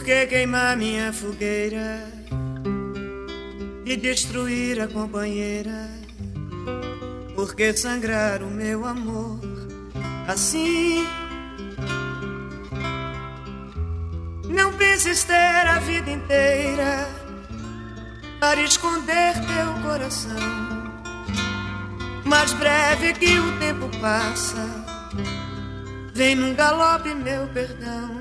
que queimar minha fogueira e destruir a companheira? Por que sangrar o meu amor assim? Não penses ter a vida inteira para esconder teu coração. Mais breve que o tempo passa, vem num galope meu perdão.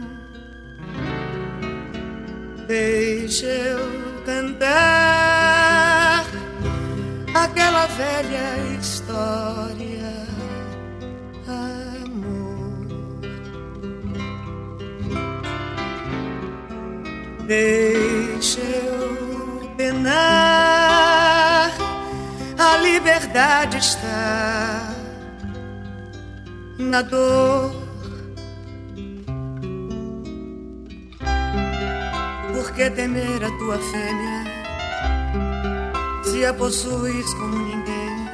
Deixa eu cantar aquela velha história, amor. Deixa eu penar, a liberdade está na dor. Por que temer a tua fêmea, se a possuis como ninguém?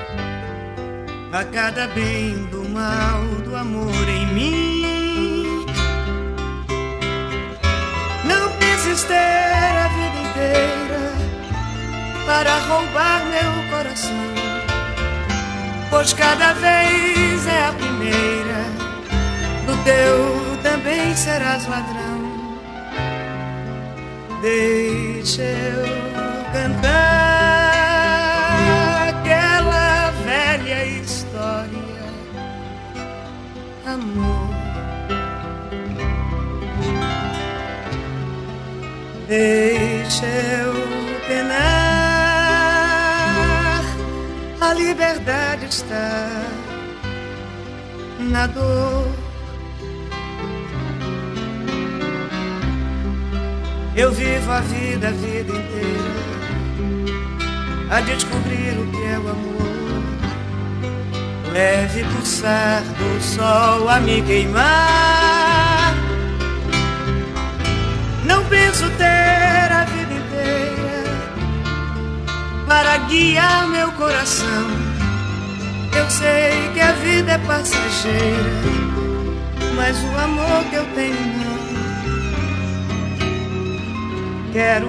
A cada bem do mal do amor em mim. Não penses ter a vida inteira para roubar meu coração, pois cada vez é a primeira, do teu também serás ladrão. Deixa eu cantar aquela velha história, amor. Deixa eu penar, a liberdade está na dor. Eu vivo a vida inteira a descobrir o que é o amor. Leve pulsar do sol a me queimar. Não penso ter a vida inteira para guiar meu coração. Eu sei que a vida é passageira, mas o amor que eu tenho não. Quero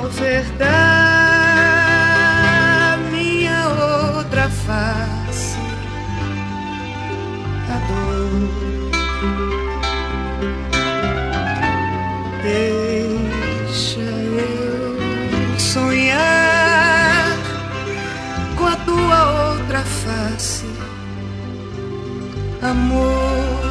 ofertar minha outra face, a dor. Deixa eu sonhar com a tua outra face, amor.